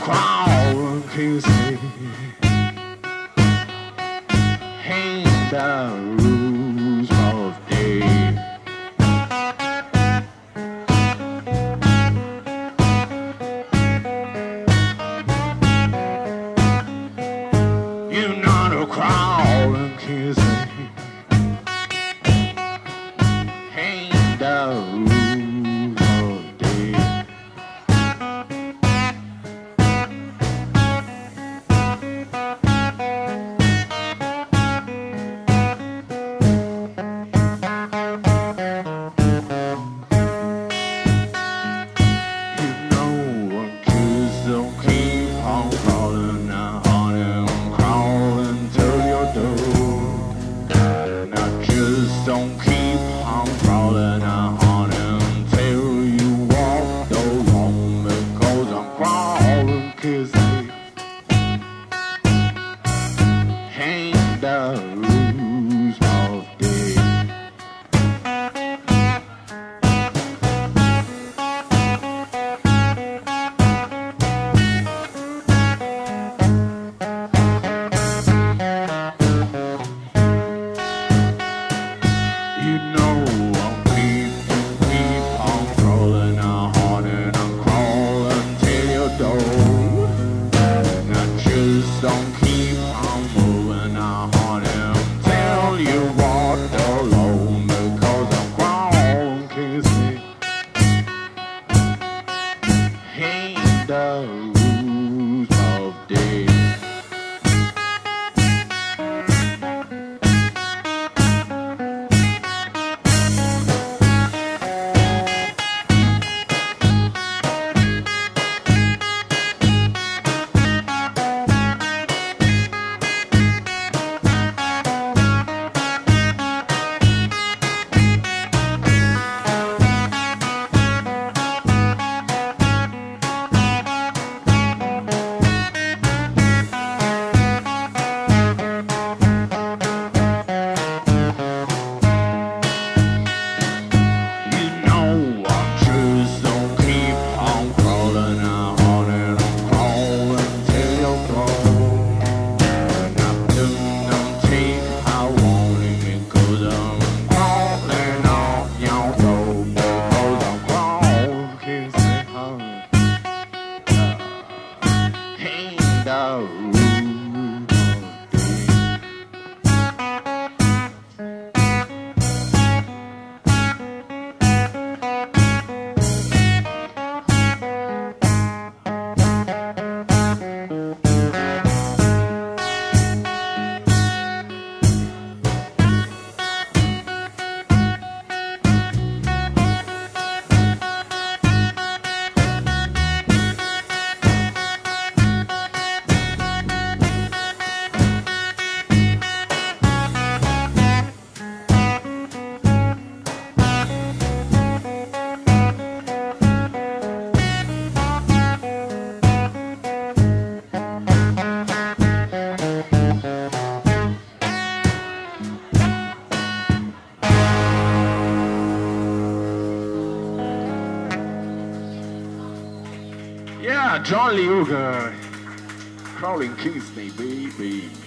crawl and kiss me. Hang the rules of day. You know to crawl and kiss me. Hang the rules of day. Don't keep on crawling on until you walk alone, because I'm crawling kissing. Hang the rules of day. You know I'll keep on crawling on and I'm crawling till your door. And I just don't keep on moving on until you walk alone, because I'm crawling kissing. Hang the rules of day. Yeah, John Lee Hooker, crawling kiss me, baby.